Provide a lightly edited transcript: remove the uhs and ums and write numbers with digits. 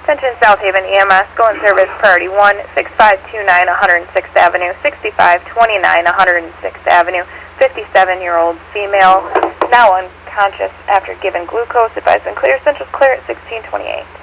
Attention South Haven EMS, go in service priority 1, 6529 106th Avenue, 6529 106th Avenue, 57-year-old female, now unconscious after given glucose, advised and clear, central's clear at 1628.